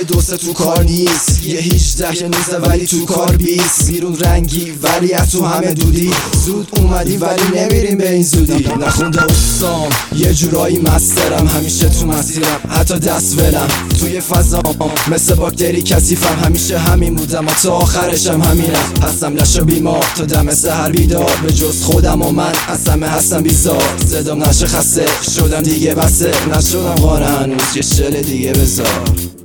2 تو کار نیست، یه 18 یه 19 ولی تو کار 20. بیرون رنگی ولی از تو همه دودی، زود اومدی ولی نمیریم به این زودی. نخونده استام یه جورایی مسترم، همیشه تو مسیرم حتی دست ولم توی فضام مثل باکتری کثیفم. همیشه همین بودم و تا آخرشم همینم، هستم لش و بیمار تا دم سحر بیدار. به جز خودم و من از همه هستم بیزار، صدام نشه خسته شدم دیگه بسه، نشدم قانه هنوز یه شل دیگه بذار.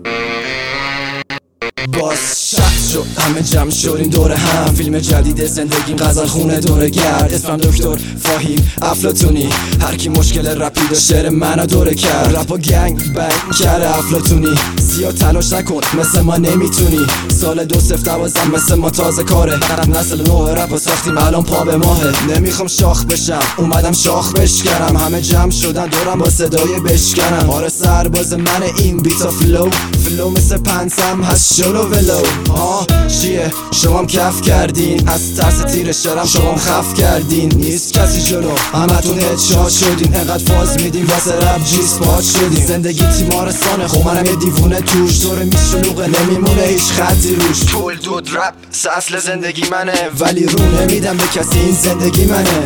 باز شخص شد همه جمع شدیم دور هم، فیلم جدید زندگیم غزل خونه دوره گرد. اسمم دکتر فاهیم افلاطونی، هر کی مشکل رپید شعر منو دوره کرد. رپ و گنگ بنگ کرده افلاطونی، زیاد تلاش نکن مثل ما نمیتونی. سال 2012 مثل ما تازه کاره، نسل نوع رپ و ساختیم الان پا به ماهه. نمیخوام شاخ بشم اومدم شاخ بشکنم، همه جمع شدن دورم با صدای بشکنم. آره سرباز من این بیتا فلو مثل پنسم هست شلو ولو. چیه شمام کف کردین، از ترس تیر شرم شمام خف کردین. نیست کسی جلو همتون هدشات شدین، انقدر فاز میدین واسه رپ جی سپات شدین. زندگی تیمارستانه خب منم یه دیوونه توش، دور میشلوقه نمیمونه هیچ خطی روش. پول دود رپ اصل زندگی منه، ولی رو نمیدم به کسی این زندگی منه،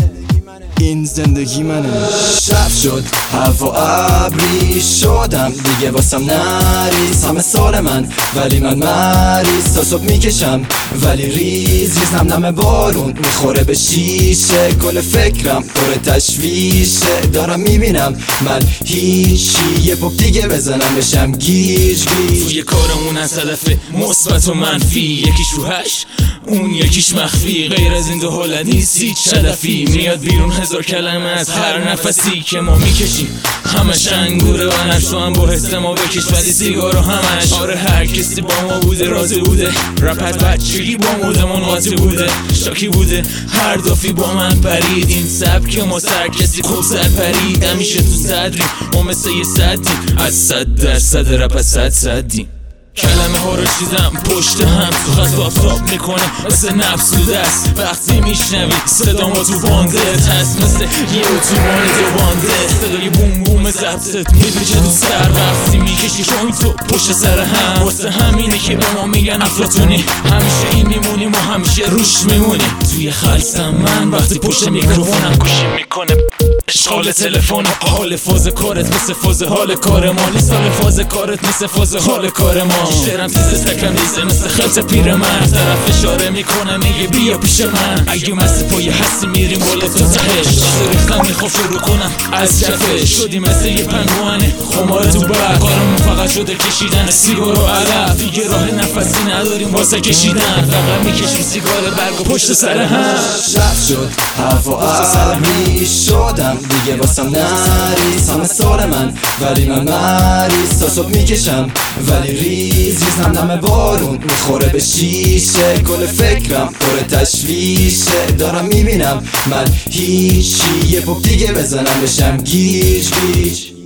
این زندگی منه. شب شد هوا ابری شدم دیگه واسم نریز، همه سال من ولی من مریض. تا صبح میکشم ولی ریز ریزم، نم بارون میخوره به شیشه. کل فکرم پر تشویشه، دارم میبینم من هیچی. یه پاپ دیگه بزنم بشم گیج توی کارمون از هدف مثبت و منفی، یکیش روحش اون یکیش مخفی. غیر از این دو حالت نیست هیچ هدفی، میاد بیرون هزار کلمه از هر نفسی که ما میکشیم. همش انگوره و نفس هم با حس ما بکش، ولی سیگارو همش. آره هر کسی با ما بوده راضی بوده، رپ از بچگی با مودمون قاطی بوده، شاکی بوده هر دافی با من پرید. این سبک ما سر کسی خوب سر پرید، همیشه تو صدریم ما مثل یه صدیم، از 100% رپ از 100%. کلمه ها رو چیزم پشت هم تو خط آفتاب میکنه مثل نفس تو دست. وقتی میشنوی صدا ما تو بانده هست مثل یه اتوبان دو بانده، صدای بوم بوم ضبطت میبیچه تو سر. وقتی میکشی شوین تو پشت سر هم، واسه همینه که به ما میگن افلاطونی. همیشه این میمونیم و همیشه روش میمونیم. توی خلصم من وقتی پشت میکروفونم گوشی میکنه اشغال تلفن. حال فاز کارت مثل فاز حال کار ما، لیسان فاز کارت مثل فاز حال کار ما. شعرم تیزه تکم ریزه مثل خلط پیر من، طرف اشاره میکنه میگه بیا پیش من. اگه مست پای هستی میریم بالا تا تهش، تازه ریختم میخوام شروع کنم از کفش. شدی مثل یه پنگوانه خمار تو برق، کارمون فقط شده کشیدن سیگار و عرق. دیگه راه نفسی نداریم واسه کشیدن، فقط میکشیم سیگار برگ و پشت سر هم. شب شد هوا ابری شدم دیگه واسم نریز، همه سال من ولی من مریض. تا صبح میکشم ولی ریز ریزم، نم بارون میخوره به شیشه. کل فکرم پر تشویشه، دارم میبینم من هیچی. یه پاپ دیگه بزنم بشم گیج.